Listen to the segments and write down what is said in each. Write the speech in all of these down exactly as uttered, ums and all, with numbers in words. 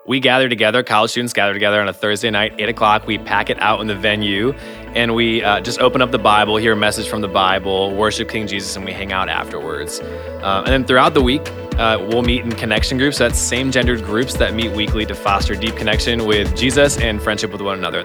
We gather together, college students gather together on a Thursday night, eight o'clock. We pack it out in the venue, and we uh, just open up the Bible, hear a message from the Bible, worship King Jesus, and we hang out afterwards. Uh, and then throughout the week, uh, we'll meet in connection groups. That's same-gendered groups that meet weekly to foster deep connection with Jesus and friendship with one another.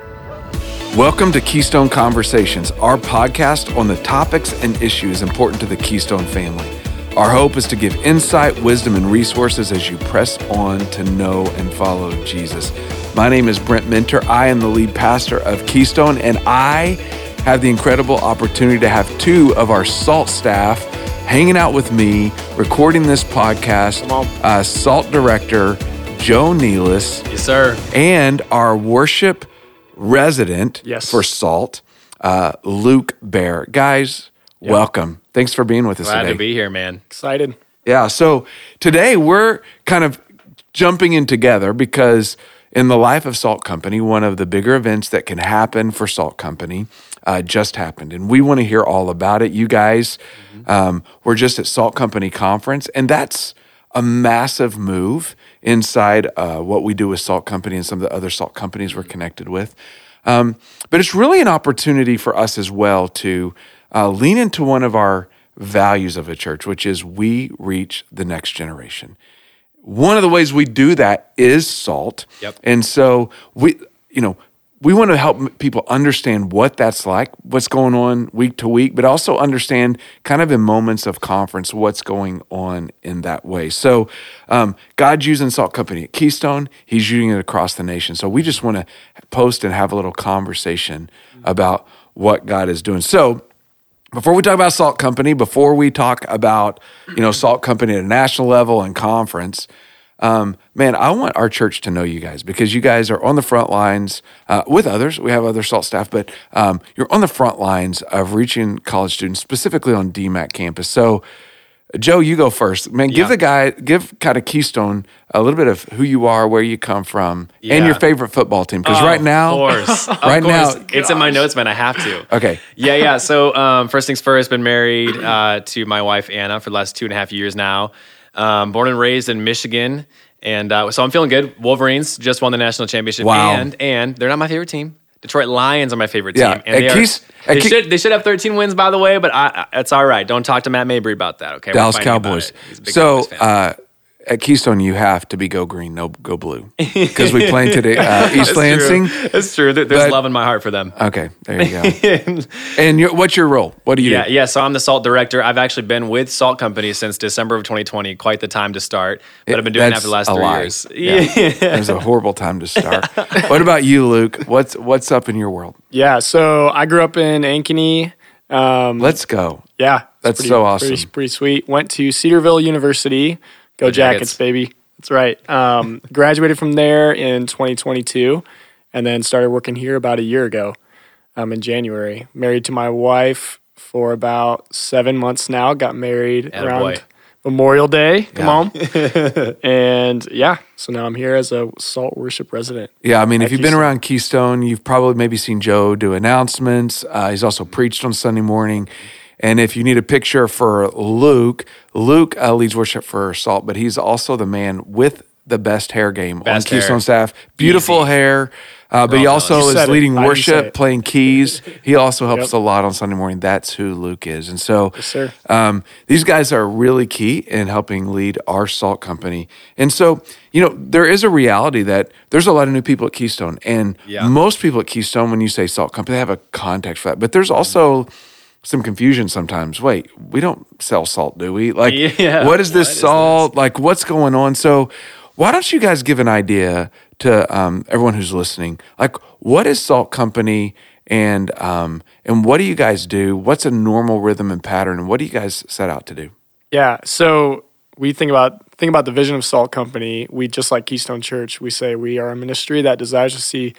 Welcome to Keystone Conversations, our podcast on the topics and issues important to the Keystone family. Our hope is to give insight, wisdom, and resources as you press on to know and follow Jesus. My name is Brent Minter. I am the lead pastor of Keystone, and I have the incredible opportunity to have two of our SALT staff hanging out with me, recording this podcast. Uh, SALT director, Joe Nealis. Yes, sir. And our worship resident yes. for SALT, uh, Luke Bear. Guys, yep. Welcome. Thanks for being with us Glad today. to be here, man. Excited. Yeah, so today we're kind of jumping in together because in the life of SALT Company, one of the bigger events that can happen for SALT Company uh, just happened. And we want to hear all about it. You guys mm-hmm. um, were just at SALT Company Conference, and that's a massive move inside uh, what we do with SALT Company and some of the other SALT companies we're connected with. Um, but it's really an opportunity for us as well to uh, lean into one of our values of a church, which is we reach the next generation. One of the ways we do that is SALT. Yep. And so we, you know, we want to help people understand what that's like, what's going on week to week, but also understand kind of in moments of conference what's going on in that way. So um, God's using SALT Company at Keystone. He's using it across the nation. So we just want to post and have a little conversation about what God is doing. So before we talk about SALT Company, before we talk about, you know, SALT Company at a national level and conference, um, man, I want our church to know you guys because you guys are on the front lines uh, with others. We have other SALT staff, but um, you're on the front lines of reaching college students, specifically on D MAC campus. So, Joe, you go first. Man, give yeah. the guy, give kind of Keystone a little bit of who you are, where you come from, yeah. and your favorite football team. Because oh, right now, of course. right of now, course. It's in my notes, man. I have to. Okay. Yeah, yeah. So um, first things first, been married uh, to my wife, Anna, for the last two and a half years now. Um, born and raised in Michigan. And uh, so I'm feeling good. Wolverines just won the national championship. Wow. And, and they're not my favorite team. Detroit Lions are my favorite team. Yeah. And they, Keys, are, they, Keys, should, they should have thirteen wins, by the way, but I, I, it's all right. Don't talk to Matt Mabry about that, okay? Dallas Cowboys. So uh, at Keystone, you have to be go green, no go blue. Because we planted at uh, East That's Lansing. True. That's true. There's but, love in my heart for them. Okay, there you go. And your, what's your role? What do you yeah, do? Yeah, so I'm the SALT director. I've actually been with SALT Company since December of twenty twenty. Quite the time to start. But it, I've been doing that for the last three lie. years. Yeah. It was a horrible time to start. What about you, Luke? What's what's up in your world? Yeah, so I grew up in Ankeny. Um, Let's go. Yeah. That's pretty, so awesome. Pretty, pretty sweet. Went to Cedarville University. Go Go Jackets, Jackets, baby. That's right. Um, graduated from there in twenty twenty-two and then started working here about a year ago um, in January. Married to my wife for about seven months now. Got married Attaboy. around Memorial Day. Come Yeah. on. And yeah, so now I'm here as a SALT worship resident. Yeah, I mean, if you've been Keystone. around Keystone, you've probably maybe seen Joe do announcements. Uh, he's also preached on Sunday morning. And if you need a picture for Luke, Luke uh, leads worship for SALT, but he's also the man with the best hair game Best on Keystone hair. staff. Beautiful Easy. hair, uh, but We're he all also jealous. You is said it. leading I didn't say worship, it. playing keys. He also helps Yep. a lot on Sunday morning. That's who Luke is. And so Yes, sir. um, these guys are really key in helping lead our SALT company. And so, you know, there is a reality that there's a lot of new people at Keystone. And Yeah. most people at Keystone, when you say SALT company, they have a context for that. But there's also some confusion sometimes. Wait, we don't sell salt, do we? Like, Yeah. what is this What is salt? Like, what's going on? So why don't you guys give an idea to um, everyone who's listening? Like, what is SALT Company and um, and what do you guys do? What's a normal rhythm and pattern? And what do you guys set out to do? Yeah, so we think about think about the vision of SALT Company. We, just like Keystone Church, we say we are a ministry that desires to see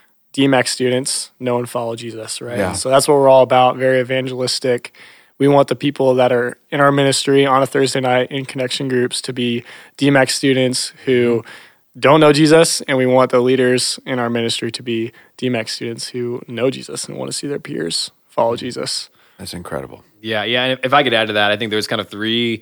D MAC students know and follow Jesus, right? Yeah. So that's what we're all about, very evangelistic. We want the people that are in our ministry on a Thursday night in connection groups to be D MAC students who don't know Jesus, and we want the leaders in our ministry to be D MAC students who know Jesus and want to see their peers follow Jesus. That's incredible. Yeah, yeah. And if I could add to that, I think there's kind of three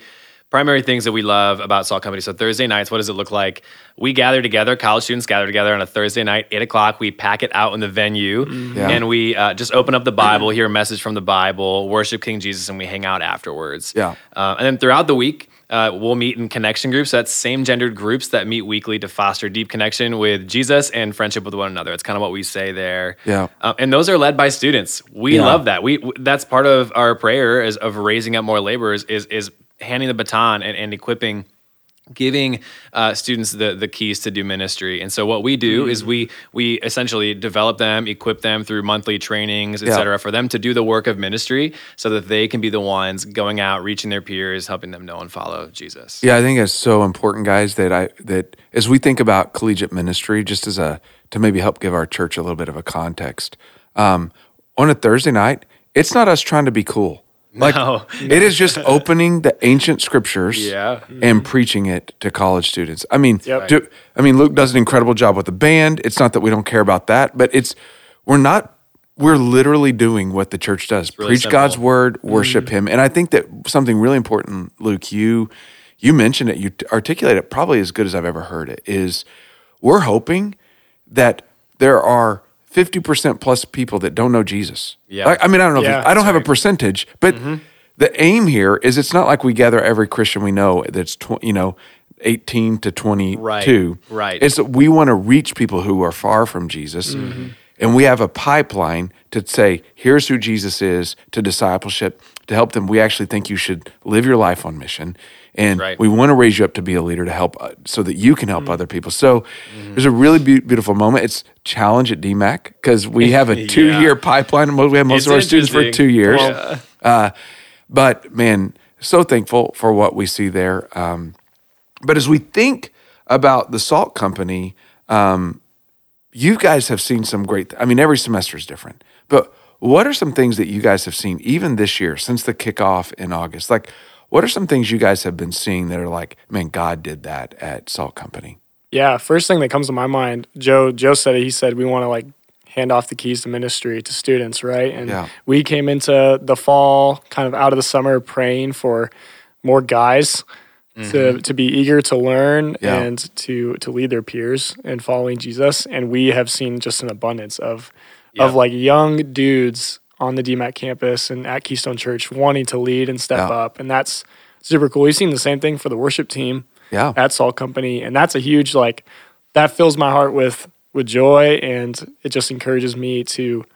primary things that we love about Salt Company. So Thursday nights, what does it look like? We gather together, college students gather together on a Thursday night, eight o'clock. We pack it out in the venue, Yeah. and we uh, just open up the Bible, hear a message from the Bible, worship King Jesus, and we hang out afterwards. Yeah. Uh, and then throughout the week, uh, we'll meet in connection groups. That's same-gendered groups that meet weekly to foster deep connection with Jesus and friendship with one another. It's kind of what we say there. Yeah. Uh, and those are led by students. We Yeah. love that. We w- that's part of our prayer is of raising up more laborers is is handing the baton and, and equipping, giving uh, students the the keys to do ministry. And so what we do mm. is we we essentially develop them, equip them through monthly trainings, et yeah. cetera, for them to do the work of ministry so that they can be the ones going out, reaching their peers, helping them know and follow Jesus. Yeah, I think it's so important, guys, that I that as we think about collegiate ministry, just as a to maybe help give our church a little bit of a context, um, on a Thursday night, it's not us trying to be cool. Like No. it is just opening the ancient scriptures Yeah. and preaching it to college students. I mean, Yep. to- I mean, Luke does an incredible job with the band. It's not that we don't care about that, but it's we're not we're literally doing what the church does: really preach simple. God's word, worship Him. And I think that something really important, Luke, you you mentioned it, you articulate it probably as good as I've ever heard it. Is we're hoping that there are fifty percent plus people that don't know Jesus. Yeah. Like, I mean, I don't know. Yeah, if, I don't that's have a right. percentage, but Mm-hmm. the aim here is it's not like we gather every Christian we know that's tw- you know eighteen to twenty-two. Right, right. It's that we want to reach people who are far from Jesus, Mm-hmm. and we have a pipeline to say, here's who Jesus is to discipleship to help them. We actually think you should live your life on mission. And Right. we want to raise you up to be a leader to help, uh, so that you can help Mm-hmm. other people. So there's a really be- beautiful moment. It's challenge at D MAC because we have a two-year pipeline. We have most It's of our students for interesting. two years. Yeah. Uh, but man, so thankful for what we see there. Um, but as we think about the Salt Company, um, you guys have seen some great, I mean, every semester is different, but what are some things that you guys have seen even this year since the kickoff in August? Like, what are some things you guys have been seeing that are like, man, God did that at Salt Company? Yeah, first thing that comes to my mind, Joe Joe said it. He said we want to like hand off the keys to ministry to students, right? And Yeah. we came into the fall, kind of out of the summer, praying for more guys to to be eager to learn Yeah. and to to lead their peers in following Jesus. And we have seen just an abundance of Yeah. of like young dudes on the D MAC campus and at Keystone Church wanting to lead and step Yeah. up, and that's super cool. We've seen the same thing for the worship team Yeah. at Salt Company, and that's a huge like that fills my heart with with joy, and it just encourages me to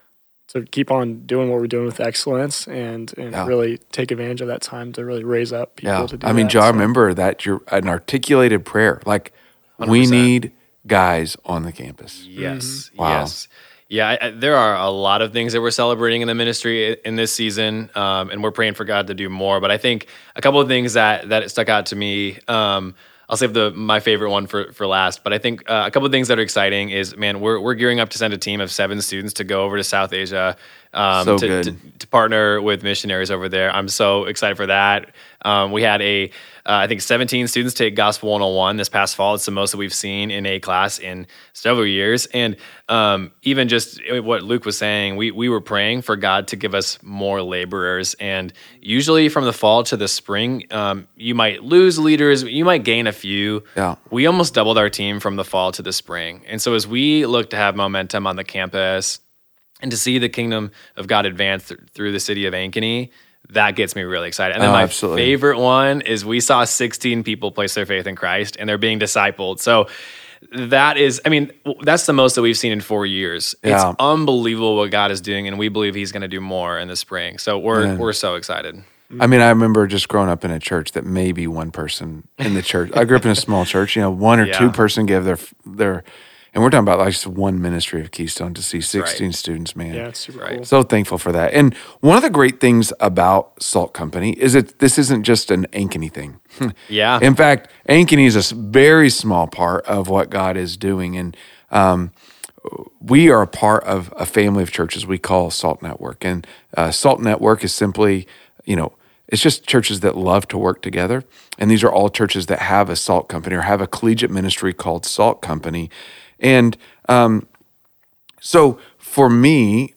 to keep on doing what we're doing with excellence and and Yeah. really take advantage of that time to really raise up people Yeah. to do I mean, that. Joe, I So, remember that you're an articulated prayer. Like, we one hundred percent. need guys on the campus. Yes. Wow. Yes. Yeah, I, I, there are a lot of things that we're celebrating in the ministry i- in this season, um, and we're praying for God to do more. But I think a couple of things that that stuck out to me. Um, I'll save the my favorite one for, for last. But I think uh, a couple of things that are exciting is, man, we're we're gearing up to send a team of seven students to go over to South Asia um, So to, good. to to partner with missionaries over there. I'm so excited for that. Um, we had a uh, I think seventeen students take Gospel one oh one this past fall. It's the most that we've seen in a class in several years. And um, even just what Luke was saying, we we were praying for God to give us more laborers. And usually from the fall to the spring, um, you might lose leaders, you might gain a few. Yeah. We almost doubled our team from the fall to the spring. And so as we look to have momentum on the campus and to see the kingdom of God advance th- through the city of Ankeny, that gets me really excited. And then Oh, my absolutely. favorite one is we saw sixteen people place their faith in Christ and they're being discipled. So that is, I mean, w- that's the most that we've seen in four years. Yeah. It's unbelievable what God is doing, and we believe He's going to do more in the spring. So we're Man. we're so excited. I mean, I remember just growing up in a church that maybe one person in the church. I grew up in a small church. You know, one or Yeah. two person give their their, and we're talking about like just one ministry of Keystone to see sixteen students. Man, yeah, it's super Right. cool. so thankful for that. And one of the great things about Salt Company is that this isn't just an Ankeny thing. Yeah. In fact, Ankeny is a s- very small part of what God is doing, and um, we are a part of a family of churches we call Salt Network. And uh, Salt Network is simply, you know, it's just churches that love to work together. And these are all churches that have a Salt Company or have a collegiate ministry called Salt Company. And um, so for me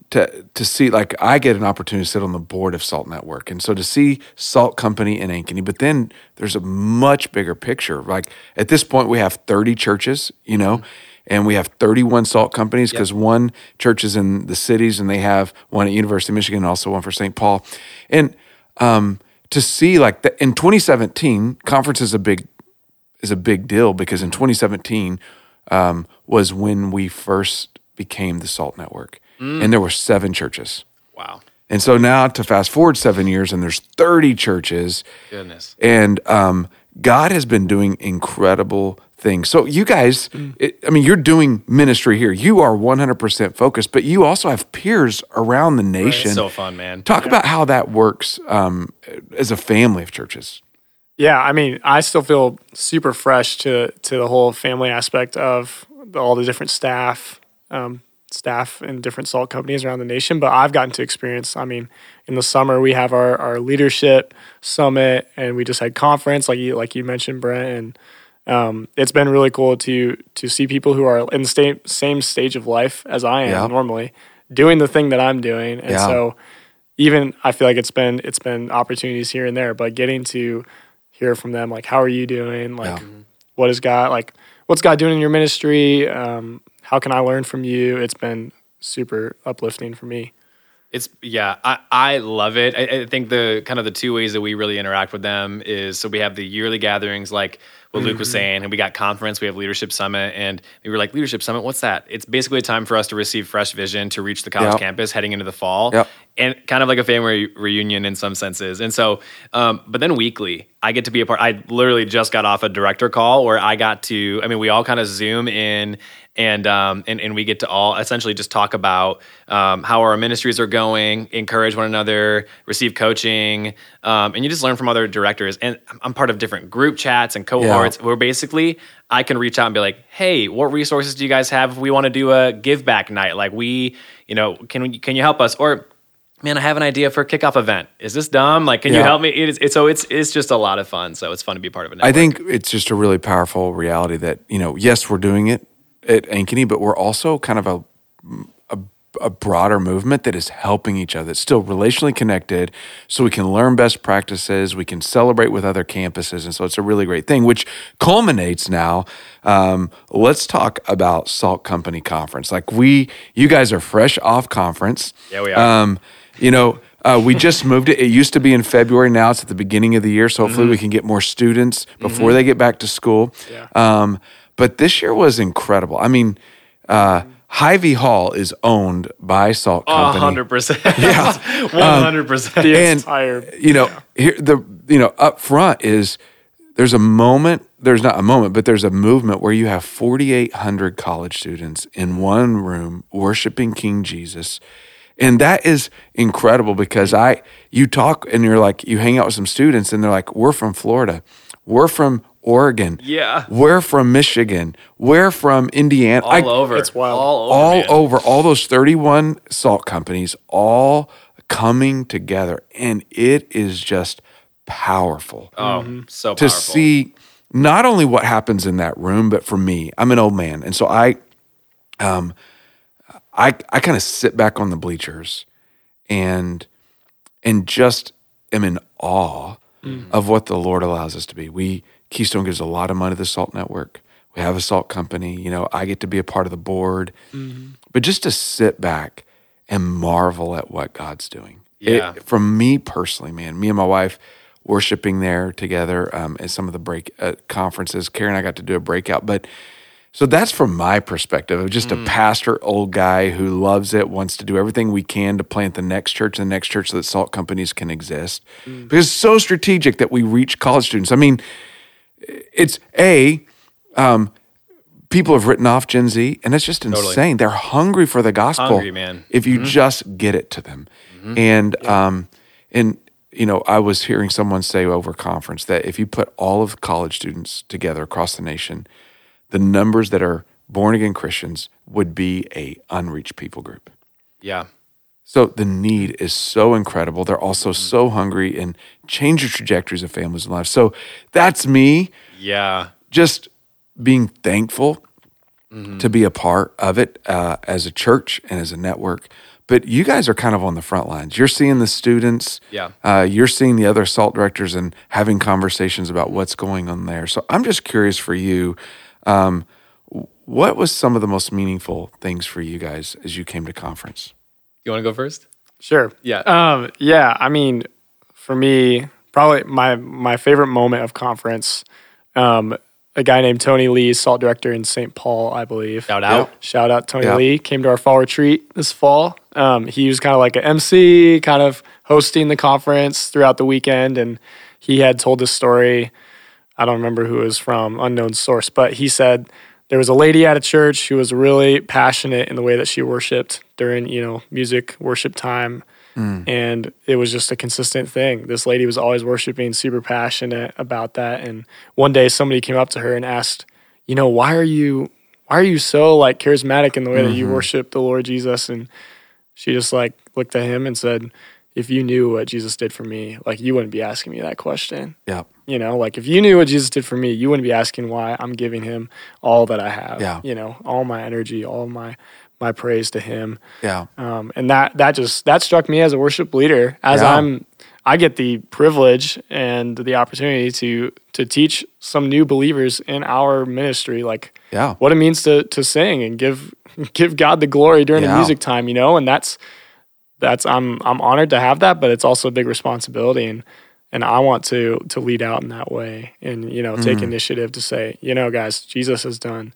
to to see, like, I get an opportunity to sit on the board of Salt Network, and so to see Salt Company in Ankeny, but then there's a much bigger picture. Like at this point, we have thirty churches, you know, and we have thirty-one Salt Companies because yep. one church is in the cities, and they have one at University of Michigan, and also one for Saint Paul, and um, to see like the, in twenty seventeen, conference is a big is a big deal because in twenty seventeen um, was when we first became the Salt Network. Mm. And there were seven churches. Wow. And so now to fast forward seven years and there's thirty churches. Goodness. And um, God has been doing incredible things. So you guys, mm. it, I mean, you're doing ministry here. You are one hundred percent focused, but you also have peers around the nation. Right. So fun, man. Talk yeah. about how that works um, as a family of churches. Yeah, I mean, I still feel super fresh to to the whole family aspect of the, all the different staff, um, staff in different salt companies around the nation. But I've gotten to experience, I mean, in the summer we have our, our leadership summit, and we just had conference, like you like you mentioned, Brent, and um, it's been really cool to to see people who are in the same same stage of life as I am yeah. normally, doing the thing that I'm doing, and yeah. so even I feel like it's been it's been opportunities here and there, but getting to hear from them, like, how are you doing? Like, yeah. what is God, like, what's God doing in your ministry? Um, how can I learn from you? It's been super uplifting for me. It's, yeah, I, I love it. I, I think the kind of the two ways that we really interact with them is, so we have the yearly gatherings, like what mm-hmm. Luke was saying, and we got conference, we have Leadership Summit, and we were like, Leadership Summit, what's that? It's basically a time for us to receive fresh vision to reach the college yep. campus heading into the fall, yep. and kind of like a family reunion in some senses. And so, um, but then weekly, I get to be a part. I literally just got off a director call where I got to, I mean, we all kind of Zoom in, and um, and and we get to all essentially just talk about um, how our ministries are going, encourage one another, receive coaching, um, and you just learn from other directors. And I'm part of different group chats and cohorts yeah. where basically I can reach out and be like, hey, what resources do you guys have if we want to do a give back night? Like we, you know, can we, can you help us? Or, man, I have an idea for a kickoff event. Is this dumb? Like, can yeah. you help me? It is, it's, so it's it's just a lot of fun. So it's fun to be part of it. I think it's just a really powerful reality that, you know, yes, we're doing it at Ankeny, but we're also kind of a, a a broader movement that is helping each other. It's still relationally connected, so we can learn best practices, we can celebrate with other campuses, and so it's a really great thing, which culminates now. Um, let's talk about Salt Company Conference. Like we, you guys are fresh off conference. Yeah, we are. Um, you know, uh, we just moved it. It used to be in February. Now it's at the beginning of the year, so hopefully mm-hmm. we can get more students before mm-hmm. they get back to school. Yeah. Um, but this year was incredible. I mean, uh, Hy-Vee Hall is owned by Salt Company. one hundred percent. Yeah. one hundred percent. Um, the and, entire, you know, yeah. here the you know, up front is there's a moment, there's not a moment, but there's a movement where you have forty-eight hundred college students in one room worshiping King Jesus. And that is incredible because I you talk and you're like, you hang out with some students and they're like, we're from Florida. We're from Oregon. Yeah. We're from Michigan. We're from Indiana. All I, over. It's wild. All over. All man. over. All those thirty-one salt companies all coming together. And it is just powerful. Oh, mm-hmm. so to powerful. see not only what happens in that room, but for me, I'm an old man. And so I um I I kind of sit back on the bleachers and and just am in awe mm-hmm. of what the Lord allows us to be. We Keystone gives a lot of money to the Salt Network. We have a salt company. You know, I get to be a part of the board. Mm-hmm. But just to sit back and marvel at what God's doing. Yeah. It, from me personally, man, me and my wife worshiping there together um, at some of the break uh, conferences. Carrie and I got to do a breakout. But so that's from my perspective of just mm. a pastor, old guy who loves it, wants to do everything we can to plant the next church and the next church so that salt companies can exist. Mm. Because it's so strategic that we reach college students. I mean, it's A, um, people have written off Gen Z, and it's just insane. Totally. They're hungry for the gospel. Hungry, man. If you mm-hmm. just get it to them. Mm-hmm. And, yeah. um, and you know, I was hearing someone say over conference that if you put all of college students together across the nation, the numbers that are born-again Christians would be a unreached people group. Yeah. So the need is so incredible. They're also so hungry and change the trajectories of families and lives. So that's me. Yeah. Just being thankful mm-hmm. to be a part of it uh, as a church and as a network, but you guys are kind of on the front lines. You're seeing the students. Yeah. Uh, you're seeing the other SALT directors and having conversations about what's going on there. So I'm just curious for you, um, what was some of the most meaningful things for you guys as you came to conference? You want to go first? Sure. Yeah. Um, yeah. I mean, for me, probably my my favorite moment of conference. Um, a guy named Tony Lee, SALT director in Saint Paul, I believe. Shout out. Yep. Shout out Tony Yep. Lee. Came to our fall retreat this fall. Um, he was kind of like an M C, kind of hosting the conference throughout the weekend, and he had told this story. I don't remember who it was from, unknown source, but he said there was a lady at a church who was really passionate in the way that she worshiped during, you know, music worship time. Mm. And it was just a consistent thing. This lady was always worshiping, super passionate about that. And one day somebody came up to her and asked, you know, why are you why are you so like charismatic in the way mm-hmm. that you worship the Lord Jesus? And she just like looked at him and said, if you knew what Jesus did for me, like you wouldn't be asking me that question. Yeah. You know, like if you knew what Jesus did for me, you wouldn't be asking why I'm giving him all that I have. Yeah. You know, all my energy, all my my praise to him. Yeah. Um, and that that just that struck me as a worship leader, as yeah. I'm I get the privilege and the opportunity to to teach some new believers in our ministry, like yeah. what it means to to sing and give give God the glory during yeah. the music time, you know, and that's that's I'm I'm honored to have that, but it's also a big responsibility, and and I want to to lead out in that way, and you know, take mm. initiative to say, you know, guys, Jesus has done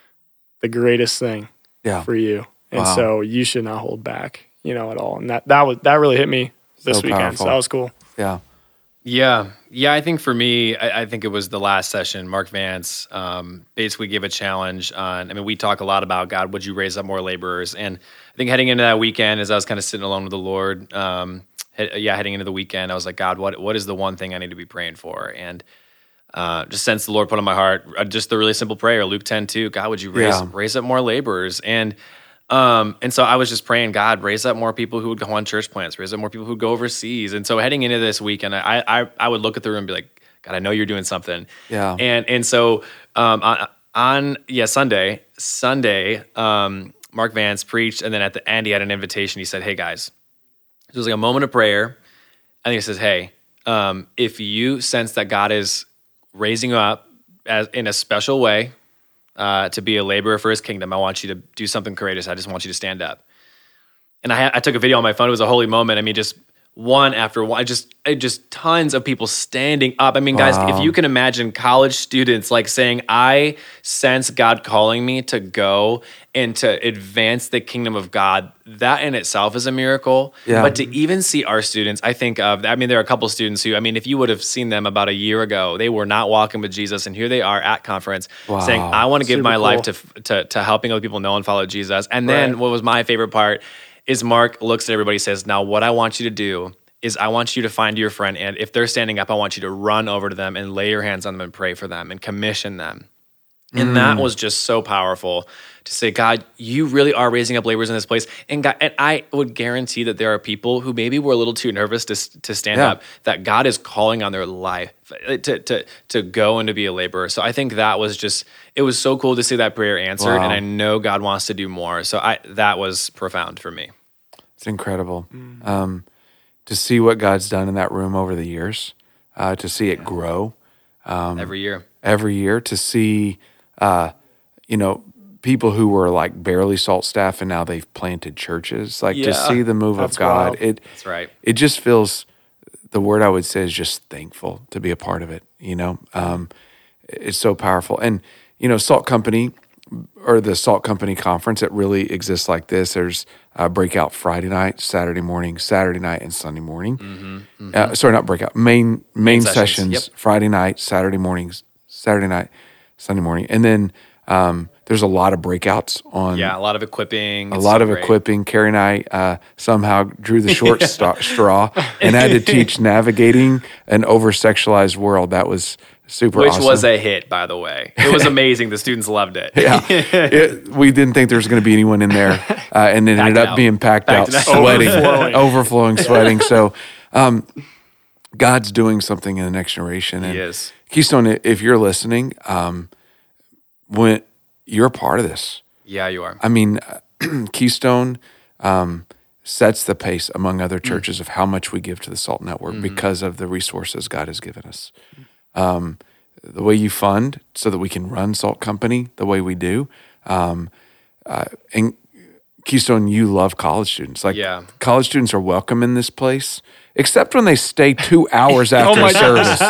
the greatest thing. Yeah. for you. And wow. so you should not hold back, you know, at all. And that, that was, that really hit me this so weekend. Powerful. So that was cool. Yeah. Yeah. Yeah. I think for me, I, I think it was the last session, Mark Vance um, basically gave a challenge on, I mean, we talk a lot about, God, would you raise up more laborers? And I think heading into that weekend, as I was kind of sitting alone with the Lord, um, he, yeah, heading into the weekend, I was like, God, what what is the one thing I need to be praying for? And Uh, just sense the Lord put on my heart, uh, just the really simple prayer, Luke ten two, God, would you raise yeah. raise up more laborers? And um, and so I was just praying, God, raise up more people who would go on church plants, raise up more people who would go overseas. And so heading into this weekend, I I, I would look at the room and be like, God, I know you're doing something. Yeah. And and so um, on, on yeah Sunday Sunday um, Mark Vance preached, and then at the end he had an invitation. He said, hey guys, it was like a moment of prayer. I think he says, hey, um, if you sense that God is raising you up as in a special way uh, to be a laborer for his kingdom, I want you to do something courageous. I just want you to stand up. And I, I took a video on my phone. It was a holy moment. I mean, just one after one, just just tons of people standing up. I mean, guys, wow. if you can imagine college students like saying, I sense God calling me to go and to advance the kingdom of God, that in itself is a miracle. Yeah. But to even see our students, I think of, I mean, there are a couple of students who, I mean, if you would have seen them about a year ago, they were not walking with Jesus, and here they are at conference wow. saying, I want to give Super my cool. life to, to to helping other people know and follow Jesus. And then right. what was my favorite part is Mark looks at everybody and says, now what I want you to do is I want you to find your friend, and if they're standing up, I want you to run over to them and lay your hands on them and pray for them and commission them. And mm. that was just so powerful to say, God, you really are raising up laborers in this place. And God, and I would guarantee that there are people who maybe were a little too nervous to to stand yeah. up, that God is calling on their life to to to go and to be a laborer. So I think that was just, it was so cool to see that prayer answered, wow. and I know God wants to do more. So I that was profound for me. It's incredible. Mm. Um, to see what God's done in that room over the years, uh, to see it grow. Um, every year. Every year, to see, uh, you know, people who were like barely SALT staff and now they've planted churches. Like Yeah. to see the move That's of God. wild. It, That's right. It just feels, the word I would say is just thankful to be a part of it, you know? Um, it's so powerful. And, you know, SALT Company, or the SALT Company conference, it really exists like this. There's a breakout Friday night, Saturday morning, Saturday night, and Sunday morning. Mm-hmm, mm-hmm. Uh, sorry, not breakout. Main main, main sessions, sessions. Yep. Friday night, Saturday mornings, Saturday night, Sunday morning. And then um, there's a lot of breakouts on. Yeah, a lot of equipping. A It's lot so of great. equipping. Carrie and I uh, somehow drew the short st- straw and had to teach navigating an over-sexualized world. That was super Which awesome. was a hit, by the way. It was amazing. The students loved it. Yeah, it, we didn't think there was going to be anyone in there, uh, and it Packed ended up out. being packed, Packed out, out. sweating, Overflowing. overflowing, sweating. So, um, God's doing something in the next generation. And He is. Keystone, if you're listening, um, when you're a part of this, Yeah, you are. I mean, Keystone, um, sets the pace among other churches mm. of how much we give to the SALT Network mm-hmm. because of the resources God has given us. Um, the way you fund so that we can run SALT Company the way we do. Um, uh, and Keystone, you love college students. Like yeah. college students are welcome in this place, except when they stay two hours after oh service.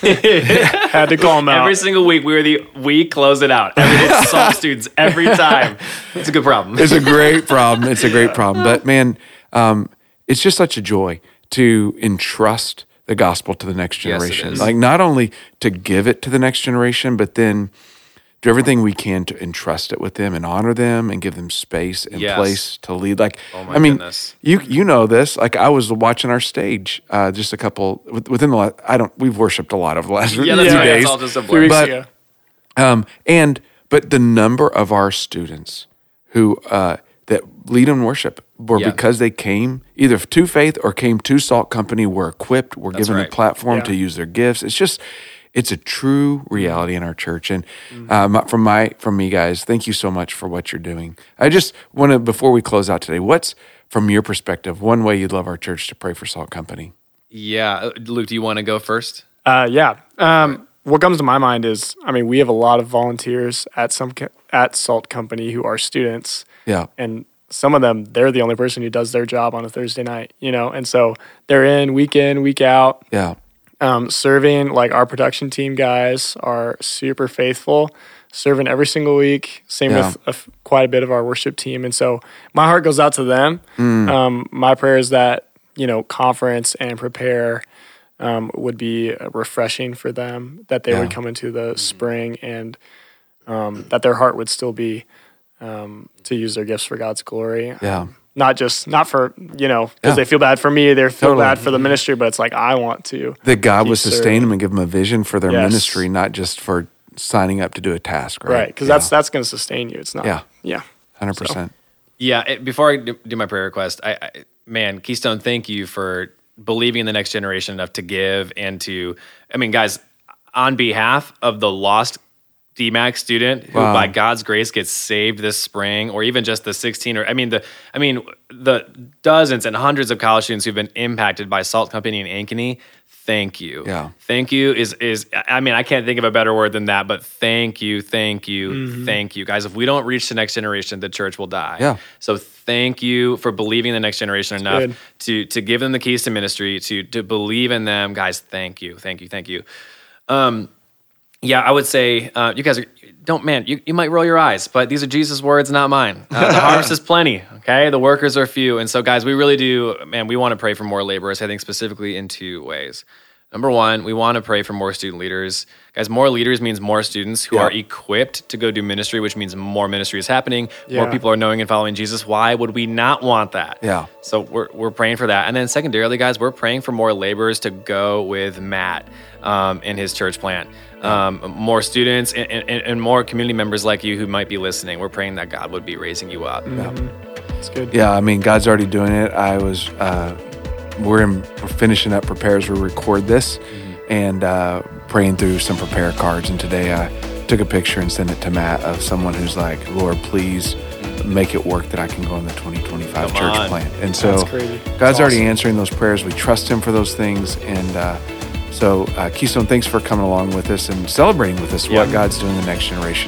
Had to call them out. Every single week, we were the we close it out. I mean, it's SALT students every time. It's a good problem. It's a great problem. It's a great problem. But man, um, it's just such a joy to entrust the gospel to the next generation. Yes, it is. Like not only to give it to the next generation, but then do everything we can to entrust it with them and honor them and give them space and yes. place to lead. Like, oh my I mean, goodness. you you know this. Like, I was watching our stage uh, just a couple within the last, I don't. We've worshipped a lot over the last yeah, few that's right. days. It's all just a Few weeks blur. But, ago. um, and but the number of our students who uh, that lead in worship were Yeah. because they came either to faith or came to SALT Company, were equipped, were That's given right. the platform Yeah. to use their gifts. It's just. It's a true reality in our church, and um, from my from me, guys, thank you so much for what you're doing. I just want to, before we close out today, what's from your perspective one way you'd love our church to pray for SALT Company? Yeah. Luke, do you want to go first? Uh, yeah. Um, what comes to my mind is, I mean, we have a lot of volunteers at some co- at SALT Company who are students, Yeah, and some of them, they're the only person who does their job on a Thursday night, you know, and so they're in week in, week out. yeah, Um, serving, like our production team guys are super faithful, serving every single week. Same Yeah. with a f- quite a bit of our worship team. And so my heart goes out to them. Mm. Um, my prayer is that, you know, conference and prepare um, would be refreshing for them, that they Yeah. would come into the spring and um, that their heart would still be um, to use their gifts for God's glory. yeah, Not just, not for, you know, because Yeah. they feel bad for me, they feel Totally. bad for the ministry, but it's like, I want to. that God keep would sustain serving. them and give them a vision for their Yes. ministry, not just for signing up to do a task, right? Right, because that's that's going to sustain you. It's not. Yeah. Yeah. one hundred percent. Yeah. It, before I do do my prayer request, I, I man, Keystone, thank you for believing in the next generation enough to give and to, I mean, guys, on behalf of the lost D MAC student who, Wow. by God's grace, gets saved this spring, or even just the sixteen, or I mean the, I mean the dozens and hundreds of college students who've been impacted by SALT Company and Ankeny. Thank you. Yeah. Thank you is is I mean I can't think of a better word than that. But thank you, thank you, Mm-hmm. thank you, guys. If we don't reach the next generation, the church will die. Yeah. So thank you for believing in the next generation enough good. to to give them the keys to ministry, to to believe in them, guys. Thank you, thank you, thank you. Um. Yeah, I would say uh, you guys are, don't, man, you, you might roll your eyes, but these are Jesus' words, not mine. Uh, the harvest is plenty, okay? The workers are few. And so, guys, we really do, man, we want to pray for more laborers, I think specifically in two ways. Number one, we want to pray for more student leaders. Guys, more leaders means more students who Yeah. are equipped to go do ministry, which means more ministry is happening, Yeah. more people are knowing and following Jesus. Why would we not want that? Yeah. So we're, we're praying for that. And then secondarily, guys, we're praying for more laborers to go with Matt um, in his church plant. Um, more students and, and, and more community members like you who might be listening. We're praying that God would be raising you up. It's good. Yeah, I mean, God's already doing it. I was, uh, we're, in, we're finishing up prepare as we record this and uh, praying through some prepare cards. And today I took a picture and sent it to Matt of someone who's like, Lord, please make it work that I can go in the twenty twenty-five Come church on. plant. And so That's crazy. God's That's already awesome. answering those prayers. We trust him for those things. And uh, so uh, Keystone, thanks for coming along with us and celebrating with us Yeah. what God's doing in the next generation.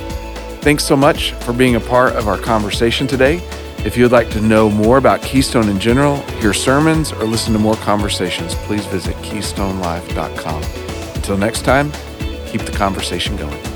Thanks so much for being a part of our conversation today. If you'd like to know more about Keystone in general, hear sermons, or listen to more conversations, please visit keystone life dot com. Until next time, keep the conversation going.